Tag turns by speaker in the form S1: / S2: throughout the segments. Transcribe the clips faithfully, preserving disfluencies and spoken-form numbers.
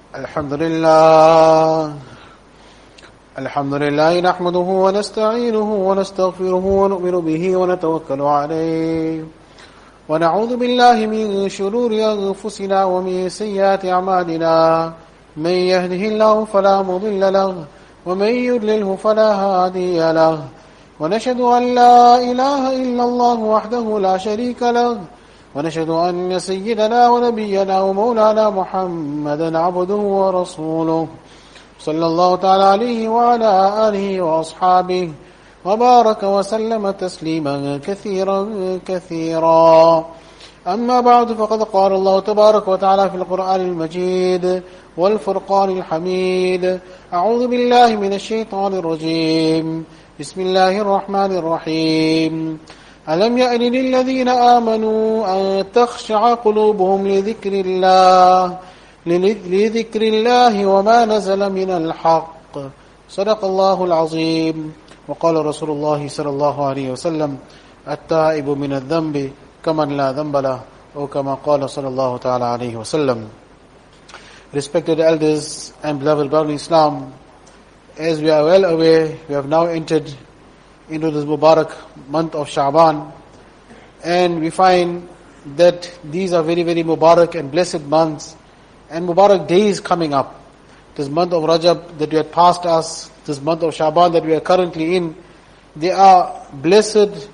S1: الحمد لله الحمد لله نحمده ونستعينه ونستغفره ونؤمن به ونتوكل عليه ونعوذ بالله من شرور أنفسنا ومن سيئات أعمالنا من يهده الله فلا مضل له ومن يضلله فلا هادي له ونشهد أن لا إله إلا الله وحده لا شريك له ونشهد أن سيدنا ونبينا ومولانا محمدا عبده ورسوله صلى الله تعالى عليه وعلى آله وأصحابه وبارك وسلم تسليما كثيرا كثيرا أما بعد فقد قال الله تبارك وتعالى في القرآن المجيد والفرقان الحميد أعوذ بالله من الشيطان الرجيم بسم الله الرحمن الرحيم ألم يأن للذين آمنوا أن تخشع قلوبهم لذكر الله لذكر الله وما نزل من الحق صدق الله العظيم وقال رسول الله صلى الله عليه وسلم التائب من الذنب كمن لا ذنب له أو كما قال صلى الله تعالى عليه وسلم. Respected elders and beloved brothers in Islam, as we are well aware, we have now entered into this Mubarak month of Sha'ban, and we find that these are very very Mubarak and blessed months and Mubarak days coming up. This month of Rajab that we had passed us, this month of Sha'ban that we are currently in, they are blessed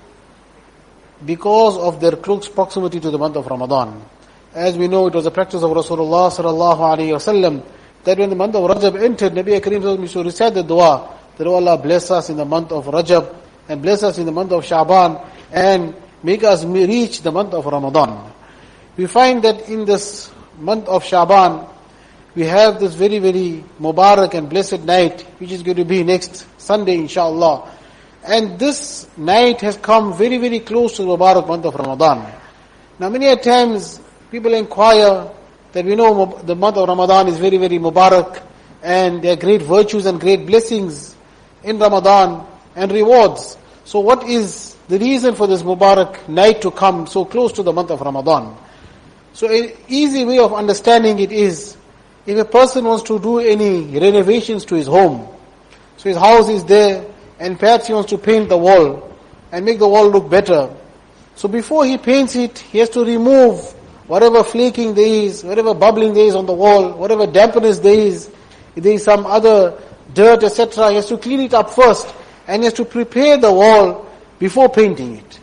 S1: because of their close proximity to the month of Ramadan. As we know, it was a practice of Rasulullah sallallahu alaihi wasallam that when the month of Rajab entered, Nabi Kareem used to recite the dua that, "Oh Allah, bless us in the month of Rajab and bless us in the month of Sha'ban and make us reach the month of Ramadan." We find that in this month of Sha'ban, we have this very, very Mubarak and blessed night, which is going to be next Sunday, inshallah. And this night has come very, very close to the Mubarak month of Ramadan. Now, many a times, people inquire that we know the month of Ramadan is very, very Mubarak, and there are great virtues and great blessings in Ramadan and rewards. So what is the reason for this Mubarak night to come so close to the month of Ramadan? So an easy way of understanding it is, if a person wants to do any renovations to his home, so his house is there, and perhaps he wants to paint the wall, and make the wall look better. So before he paints it, he has to remove whatever flaking there is, whatever bubbling there is on the wall, whatever dampness there is, if there is some other dirt, et cetera, he has to clean it up first, and he has to prepare the wall before painting it.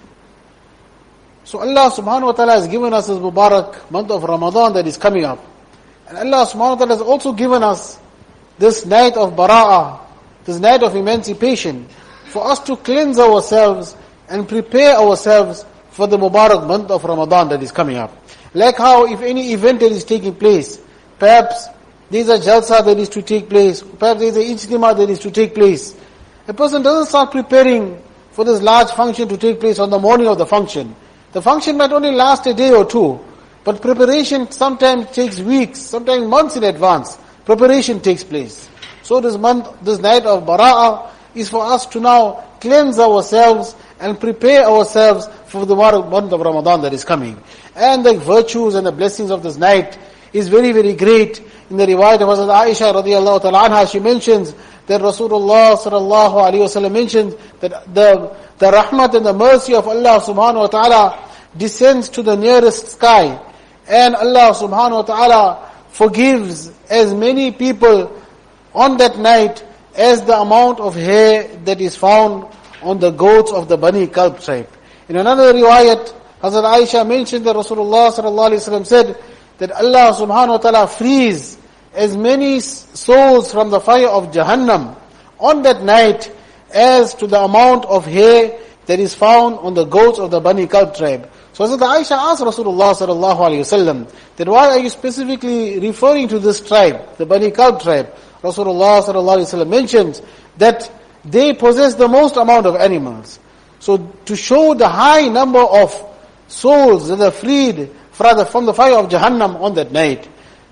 S1: So Allah subhanahu wa ta'ala has given us this Mubarak month of Ramadan that is coming up. And Allah subhanahu wa ta'ala has also given us this night of Bara'ah, this night of emancipation, for us to cleanse ourselves and prepare ourselves for the Mubarak month of Ramadan that is coming up. Like how if any event that is taking place, perhaps there is a jalsa that is to take place, perhaps there is a ijtima that is to take place. A person doesn't start preparing for this large function to take place on the morning of the function. The function might only last a day or two, but preparation sometimes takes weeks, sometimes months in advance. Preparation takes place. So this month, this night of Bara'ah is for us to now cleanse ourselves and prepare ourselves for the month of Ramadan that is coming. And the virtues and the blessings of this night is very, very great. In the riwayat of Hazrat Aisha radiyallahu ta'ala anha, she mentions that Rasulullah sallallahu alayhi wa sallam mentions that the, the rahmat and the mercy of Allah subhanahu wa ta'ala descends to the nearest sky. And Allah subhanahu wa ta'ala forgives as many people on that night as the amount of hair that is found on the goats of the Bani Kalb tribe. In another riwayat, Hazrat Aisha mentioned that Rasulullah sallallahu alayhi wa sallam said that Allah subhanahu wa ta'ala frees as many souls from the fire of Jahannam on that night as to the amount of hair that is found on the goats of the Bani Kalb tribe. So Hazrat Aisha asked Rasulullah sallallahu alayhi wa sallam that why are you specifically referring to this tribe, the Bani Kalb tribe? Rasulullah sallallahu alayhi wa sallam mentions that they possess the most amount of animals. So to show the high number of souls that are freed from the fire of Jahannam on that night.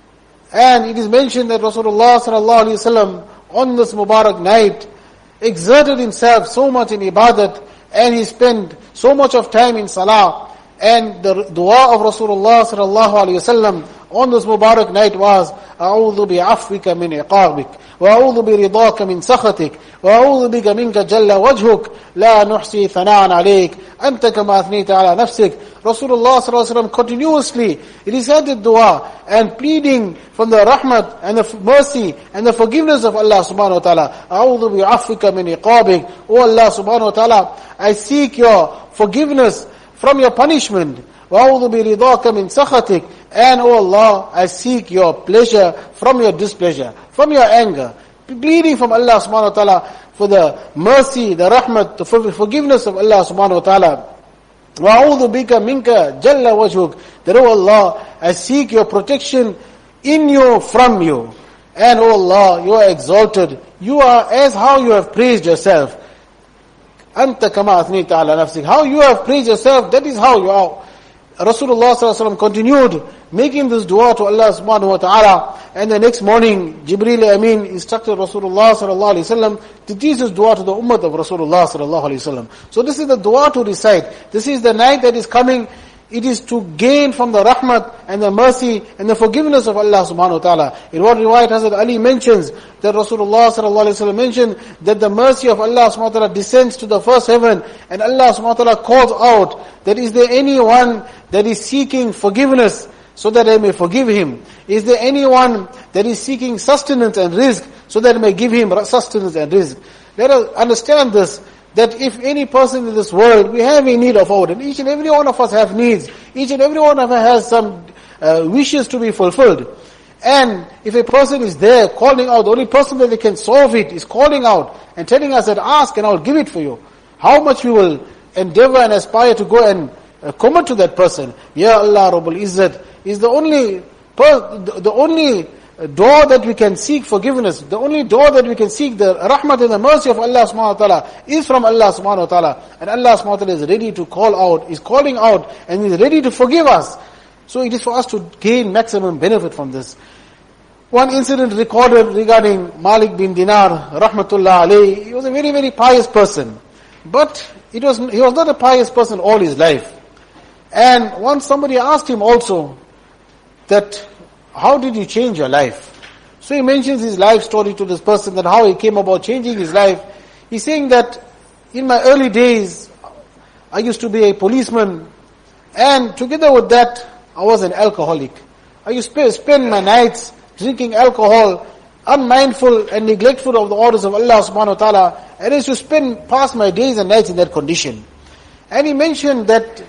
S1: And it is mentioned that Rasulullah sallallahu alaihi wasallam on this Mubarak night exerted himself so much in ibadat, and he spent so much of time in salah, and the dua of Rasulullah sallallahu alaihi wasallam on this Mubarak night was, أعوذ بعفوك من عقابك وأعوذ برضاك من سخطك وأعوذ بك منك جل وجهك لا نحصي ثناء عليك أنت كما أثنيت على نفسك. Rasulullah sallallahu alaihi wasallam continuously recited dua and pleading from the rahmat and the mercy and the forgiveness of Allah subhanahu wa ta'ala. أعوذ بعفوك من عقابك. O Allah subhanahu wa ta'ala, I seek your forgiveness from your punishment. وَأَعُوذُ بِرِضَاكَ مِنْ سَخَطِكَ. And O Allah, I seek your pleasure from your displeasure, from your anger. Pleading from Allah subhanahu wa ta'ala for the mercy, the rahmat, the forgiveness of Allah subhanahu wa ta'ala. وَأَعُوذُ بِكَ مِنْكَ جَلَّ وَجْهُكَ. That O Allah, I seek your protection in you, from you. And O Allah, you are exalted. You are as how you have praised yourself. Anta kama athnita ala nafsik. How you have praised yourself, that is how you are. Rasulullah sallallahu alaihi wasallam continued making this dua to Allah subhanahu wa ta'ala, and the next morning Jibreel Amin instructed Rasulullah sallallahu alaihi wasallam to teach this dua to the ummah of Rasulullah sallallahu alaihi wasallam. So this is the dua to recite. This is the night that is coming. It is to gain from the rahmat and the mercy and the forgiveness of Allah subhanahu wa ta'ala. In one riwayat, Hazrat Ali mentions that Rasulullah sallallahu alaihi wasallam mentioned that the mercy of Allah subhanahu wa ta'ala descends to the first heaven, and Allah subhanahu wa ta'ala calls out that is there anyone that is seeking forgiveness so that I may forgive him? Is there anyone that is seeking sustenance and rizq so that I may give him sustenance and rizq? Let us understand this, that if any person in this world, we have a need of our, and each and every one of us have needs, each and every one of us has some uh, wishes to be fulfilled. And if a person is there calling out, the only person that can solve it is calling out and telling us that ask and I'll give it for you. How much we will endeavor and aspire to go and uh, commit to that person. Ya Allah Rabbul Izzat is the only, per, the, the only door that we can seek forgiveness, the only door that we can seek the rahmat and the mercy of Allah subhanahu wa ta'ala is from Allah subhanahu wa ta'ala. And Allah subhanahu wa ta'ala is ready to call out, is calling out, and is ready to forgive us. So it is for us to gain maximum benefit from this. One incident recorded regarding Malik bin Dinar, rahmatullah alayhi. He was a very, very pious person. But it was he was not a pious person all his life. And once somebody asked him also that, how did you change your life? So he mentions his life story to this person, that how he came about changing his life. He's saying that in my early days, I used to be a policeman, and together with that, I was an alcoholic. I used to spend my nights drinking alcohol, unmindful and neglectful of the orders of Allah subhanahu wa ta'ala, and I used to spend past my days and nights in that condition. And he mentioned that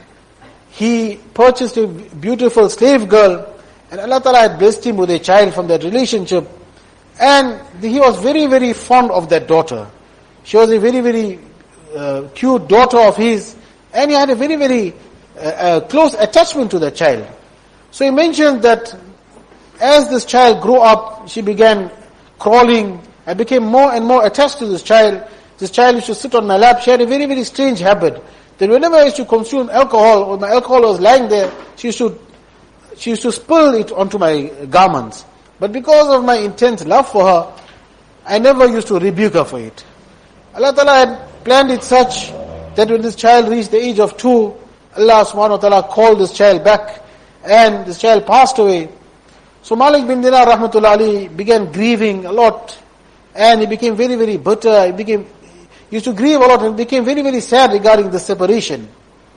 S1: he purchased a beautiful slave girl, and Allah Ta'ala had blessed him with a child from that relationship. And he was very, very fond of that daughter. She was a very, very uh, cute daughter of his. And he had a very, very uh, uh, close attachment to the child. So he mentioned that as this child grew up, she began crawling and became more and more attached to this child. This child used to sit on my lap. She had a very, very strange habit, that whenever I used to consume alcohol, or my alcohol was lying there, she used to She used to spill it onto my garments. But because of my intense love for her, I never used to rebuke her for it. Allah Ta'ala had planned it such that when this child reached the age of two, Allah subhanahu wa ta'ala called this child back, and this child passed away. So Malik bin Dinar rahmatullah alayhi began grieving a lot, and he became very, very bitter. He became, he used to grieve a lot and became very, very sad regarding the separation.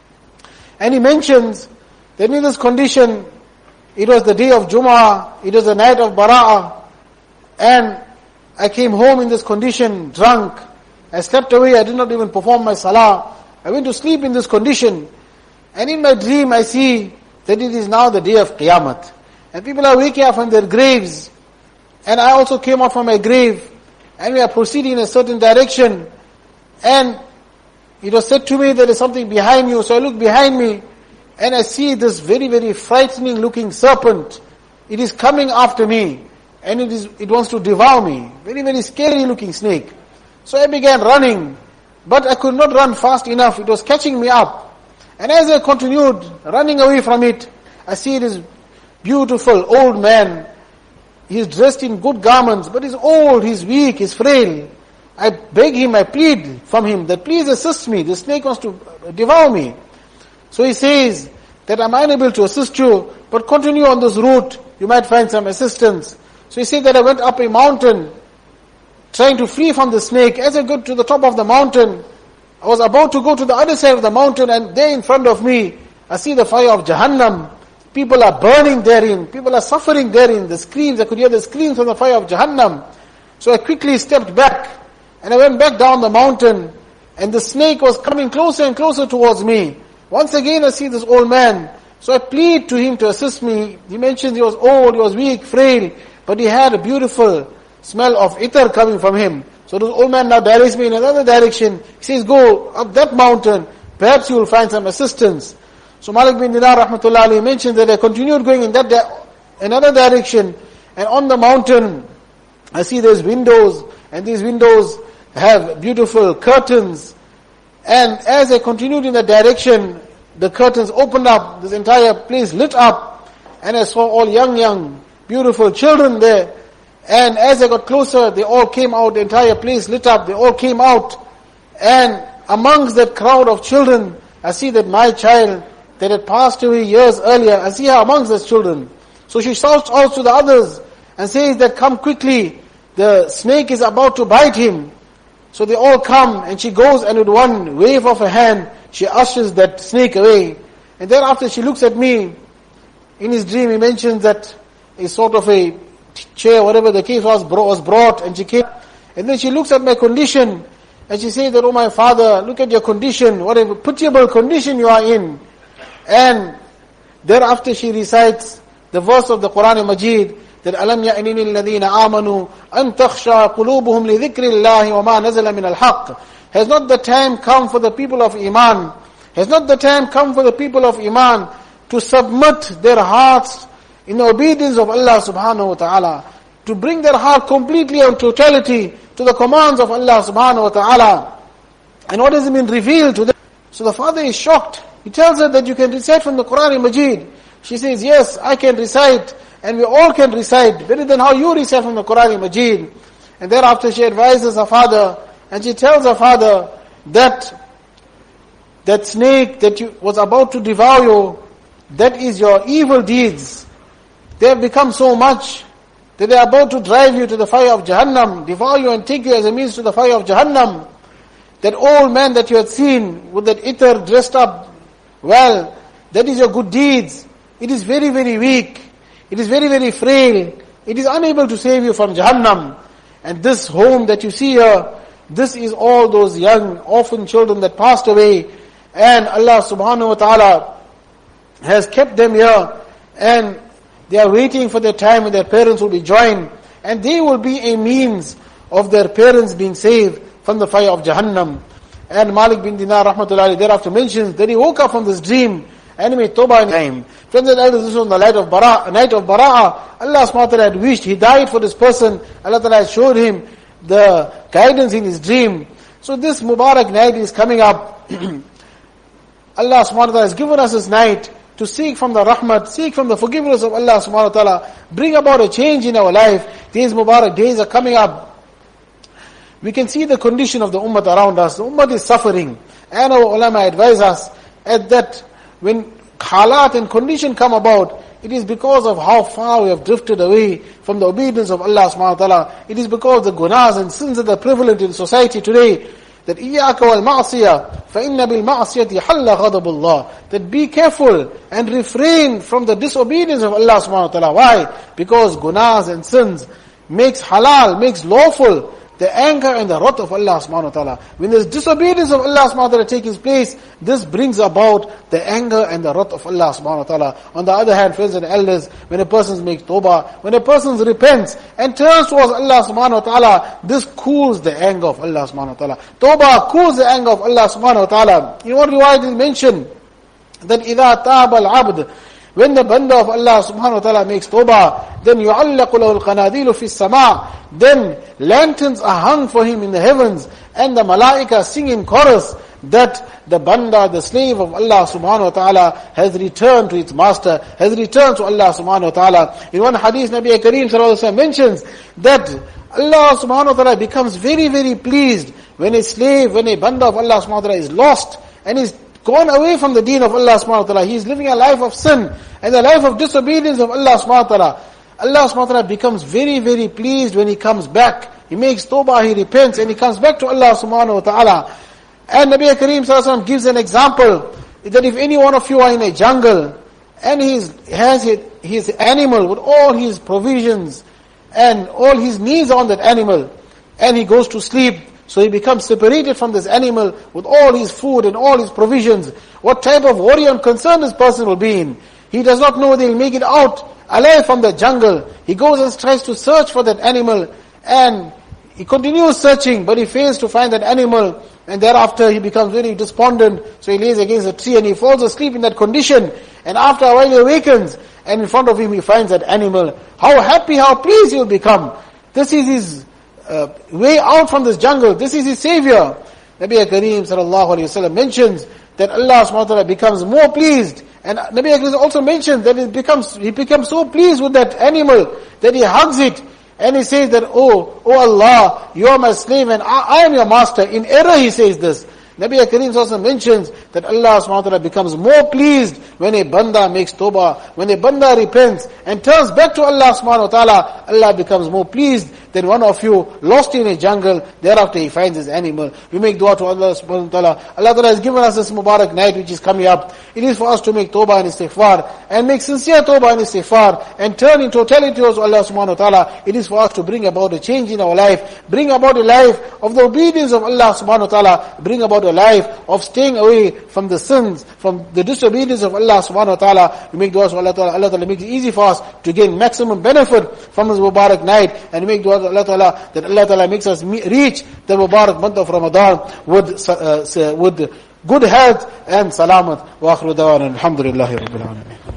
S1: And he mentions that in this condition, it was the day of Jumu'ah, it was the night of Bara'ah, and I came home in this condition, drunk. I slept away, I did not even perform my salah. I went to sleep in this condition, and in my dream I see that it is now the day of Qiyamah. And people are waking up from their graves, and I also came out from my grave, and we are proceeding in a certain direction, and it was said to me, there is something behind you, so I look behind me, and I see this very, very frightening looking serpent. It is coming after me, and it is it wants to devour me. Very, very scary looking snake. So I began running, but I could not run fast enough. It was catching me up. And as I continued running away from it, I see this beautiful old man. He is dressed in good garments, but he's old, he's weak, he's frail. I beg him, I plead from him that please assist me. The snake wants to devour me. So he says that I'm unable to assist you, but continue on this route. you might find some assistance. So he said that I went up a mountain, trying to flee from the snake. As I got to the top of the mountain, I was about to go to the other side of the mountain, and there in front of me, I see the fire of Jahannam. People are burning therein. People are suffering therein. The screams, I could hear the screams from the fire of Jahannam. So I quickly stepped back, and I went back down the mountain, and the snake was coming closer and closer towards me. Once again I see this old man. So I plead to him to assist me. He mentions he was old, he was weak, frail, but he had a beautiful smell of itar coming from him. So this old man now directs me in another direction. He says, go up that mountain, perhaps you will find some assistance. So Malik bin Dinar rahmatullah alayhi mentioned that I continued going in that di- another direction, and on the mountain I see there's windows, and these windows have beautiful curtains. And as I continued in that direction, the curtains opened up, this entire place lit up, and I saw all young, young, beautiful children there. And as I got closer, they all came out, the entire place lit up, they all came out. And amongst that crowd of children, I see that my child that had passed away years earlier, I see her amongst those children. So she shouts out to the others and says that, come quickly, the snake is about to bite him. So they all come, and she goes, and with one wave of her hand, she ushers that snake away. And thereafter she looks at me. In his dream he mentions that a sort of a chair, whatever the case was, was brought, and she came. And then she looks at my condition, and she says that, oh my father, look at your condition, what a pitiable condition you are in. And thereafter she recites the verse of the Quran Majid, that أَلَمْ يَأْنِنِ الَّذِينَ آمَنُوا أَن تَخْشَى قُلُوبُهُمْ لِذِكْرِ اللَّهِ وَمَا نَزَلَ مِنَ الْحَقِّ. Has not the time come for the people of Iman, has not the time come for the people of Iman to submit their hearts in the obedience of Allah subhanahu wa ta'ala, to bring their heart completely and totality to the commands of Allah subhanahu wa ta'ala. And what has been revealed to them? So the father is shocked. He tells her that you can recite from the Quran Majid. She says, yes, I can recite, and we all can recite, better than how you recite from the Quran Majid. And thereafter she advises her father, and she tells her father that that snake that you, was about to devour you, that is your evil deeds. They have become so much that they are about to drive you to the fire of Jahannam, devour you and take you as a means to the fire of Jahannam. That old man that you had seen with that itar dressed up well, that is your good deeds. It is very, very weak. It is very, very frail. It is unable to save you from Jahannam. And this home that you see here, this is all those young orphan children that passed away. And Allah subhanahu wa ta'ala has kept them here. And they are waiting for their time when their parents will be joined. And they will be a means of their parents being saved from the fire of Jahannam. And Malik bin Dinar rahmatullahi thereafter mentions that he woke up from this dream and he made tawbah in time. Friends and elders, this was on the night of Bara, night of Bara'ah. Allah subhanahu wa ta'ala had wished, He died for this person. Allah ta'ala had showed him the guidance in his dream. So this Mubarak night is coming up. Allah subhanahu wa ta'ala has given us this night to seek from the rahmat, seek from the forgiveness of Allah subhanahu wa ta'ala, bring about a change in our life. These Mubarak days are coming up. We can see the condition of the ummah around us. The ummah is suffering. And our ulama advise us at that when halat and condition come about, it is because of how far we have drifted away from the obedience of Allah subhanahu wa ta'ala. It is because of the gunas and sins that are prevalent in society today. That إِيَّاكَ وَالْمَعْصِيَةِ فَإِنَّ بِالْمَعْصِيَةِ حَلَّ غَضَبُ اللَّهِ. That be careful and refrain from the disobedience of Allah subhanahu wa ta'ala. Why? Because gunas and sins makes halal, makes lawful the anger and the wrath of Allah subhanahu wa ta'ala. When there's disobedience of Allah subhanahu wa ta'ala taking place, this brings about the anger and the wrath of Allah subhanahu wa ta'ala. On the other hand, friends and elders, when a person makes tawbah, when a person repents and turns towards Allah subhanahu wa ta'ala, this cools the anger of Allah subhanahu wa ta'ala. Tawbah cools the anger of Allah subhanahu wa ta'ala. In one riwayat is mentioned that إِذَا تَابَ الْعَبْدِ, when the banda of Allah subhanahu wa ta'ala makes tawbah, then يُعَلَّقُ لَهُ الْقَنَادِيلُ فِي السَّمَاءِ, then lanterns are hung for him in the heavens, and the malaika sing in chorus that the banda, the slave of Allah subhanahu wa ta'ala, has returned to its master, has returned to Allah subhanahu wa ta'ala. In one hadith, Nabi Kareem sallallahu alaihi wasallam mentions that Allah subhanahu wa ta'ala becomes very, very pleased when a slave, when a banda of Allah subhanahu wa ta'ala is lost and is gone away from the deen of Allah subhanahu wa ta'ala. He is living a life of sin and a life of disobedience of Allah subhanahu wa ta'ala. Allah subhanahu wa ta'ala becomes very, very pleased when he comes back. He makes tawbah, he repents, and he comes back to Allah subhanahu wa ta'ala. And Nabi Kareem sallallahu alaihi wasallam gives an example that if any one of you are in a jungle and he has his animal with all his provisions and all his needs on that animal, and he goes to sleep, so he becomes separated from this animal with all his food and all his provisions, what type of worry and concern this person will be in? He does not know whether he'll make it out alive from the jungle. He goes and tries to search for that animal, and he continues searching, but he fails to find that animal, and thereafter he becomes very despondent, so he lays against a tree and he falls asleep in that condition, and after a while he awakens, and in front of him he finds that animal. How happy, how pleased he will become. This is his uh, way out from this jungle. This is his savior. Nabi Kareem sallallahu alayhi wa sallam mentions that Allah subhanahu wa ta'ala becomes more pleased. And Nabi Kareem also mentioned that it becomes, he becomes so pleased with that animal that he hugs it. And he says that, oh, oh Allah, you are my slave and I, I am your master. In error he says this. Nabi Kareem also mentions that Allah subhanahu wa ta'ala becomes more pleased when a banda makes tawbah, when a banda repents and turns back to Allah subhanahu wa ta'ala. Allah becomes more pleased than one of you lost in a jungle, thereafter he finds his animal. We make dua to Allah subhanahu wa ta'ala. Allah ta'ala has given us this Mubarak night which is coming up. It is for us to make tawbah and istighfar, and make sincere tawbah and istighfar, and turn in totality towards Allah subhanahu wa ta'ala. It is for us to bring about a change in our life, bring about a life of the obedience of Allah subhanahu wa ta'ala, bring about a life of staying away from the sins, from the disobedience of Allah subhanahu wa ta'ala. We make dua to Allah ta'ala. Allah ta'ala make it easy for us to gain maximum benefit from this Mubarak night, and we make dua to Allah ta'ala that Allah ta'ala makes us reach the Mubarak month of Ramadan with, uh, with good health and salamat. Wa akhiru dawana alhamdulillahi rabbil alamin.